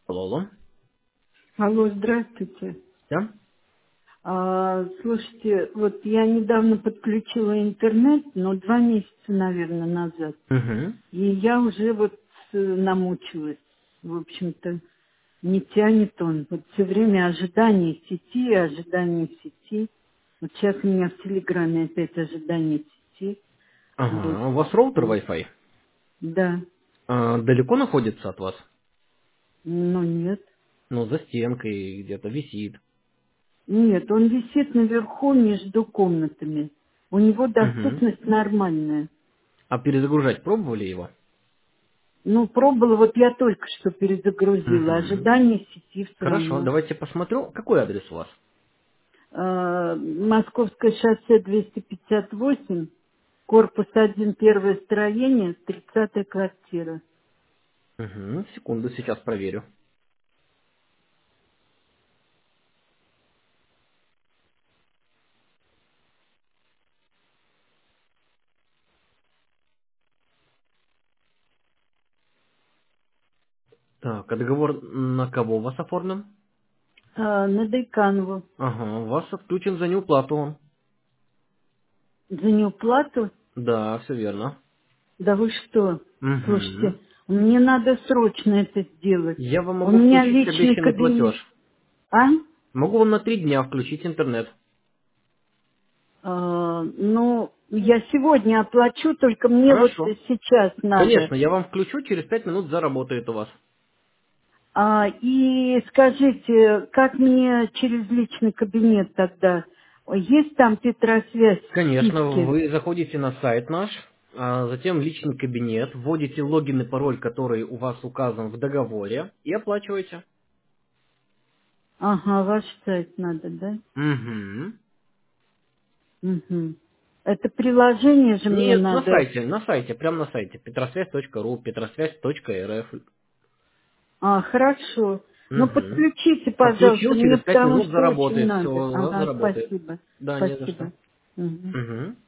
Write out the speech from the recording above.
Алло. Алло, здравствуйте. Да? Слушайте, вот я недавно подключила интернет, 2 месяца, наверное, назад. Угу. И я уже намучилась. В общем-то, не тянет он. Вот все время ожидание сети, ожидание сети. Вот сейчас у меня в Телеграме опять ожидание сети. Вот. Ага. У вас роутер М, Wi-Fi? Да. Далеко находится от вас? Но нет. Ну, за стенкой где-то висит. Нет, он висит наверху между комнатами. У него Угу. доступность нормальная. А перезагружать пробовали его? Пробовала, вот я только что перезагрузила. Угу. Ожидание сети все Хорошо, равно. давайте посмотрю. Какой адрес у вас? Московское шоссе 258, корпус 1, первое строение, 30-я квартира. Угу. Секунду, сейчас проверю. Так, а договор на кого у вас оформлен? На Дайканову. Ага, у вас отключен за неуплату он. За неуплату? Да, все верно. Да вы что? Угу. Слушайте, мне надо срочно это сделать. Я вам У могу меня включить личный обещанный кабинет. платеж. А? Могу вам на 3 дня включить интернет. Я сегодня оплачу, только мне вот Хорошо. сейчас надо. Конечно, я вам включу, через 5 минут заработает у вас. И скажите, как мне через личный кабинет тогда? Есть там Петросвязь в Конечно, списке? вы заходите на сайт наш, затем в личный кабинет, вводите логин и пароль, который у вас указан в договоре, и оплачиваете. Ага, ваш сайт надо, да? Угу. Угу. Это приложение же мне Нет, надо. на сайте, прямо на сайте, petrosвязь.ру, petrosвязь.рф. Хорошо. Ну, Угу. подключите, пожалуйста, Подключил, мне через пять потому минут что очень заработает, все надо. у вас Ага, заработает. спасибо. Да, не за что. Спасибо. Мгм. Угу.